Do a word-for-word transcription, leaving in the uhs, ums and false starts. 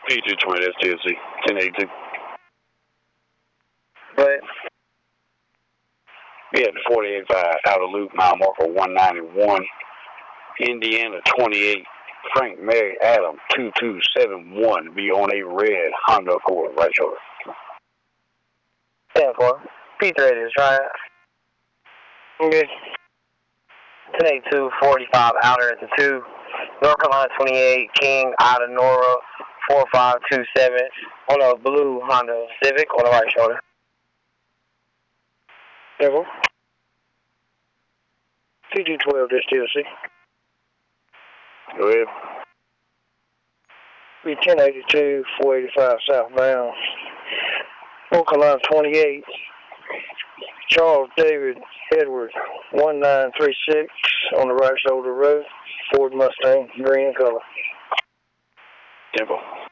P two twenty, that's T L C, ten eighty-two. But we had the forty-eight five outer loop, mile marker one ninety-one, Indiana twenty-eight, Frank Mary Adam two two seven one, be on a red Honda Accord, right shoulder. ten four. P three is right. Okay. ten eighty-two, forty-five outer at the two. North Carolina twenty-eight, King out of Nora, four five two seven, on a blue Honda Civic on the right shoulder. Devil. P two twelve, this T L C. Go ahead. Be ten eighty-two, four eighty-five southbound. North Carolina twenty-eight, Charles David Edward, one nine three six, on the right shoulder road, Ford Mustang, green in color. Temple.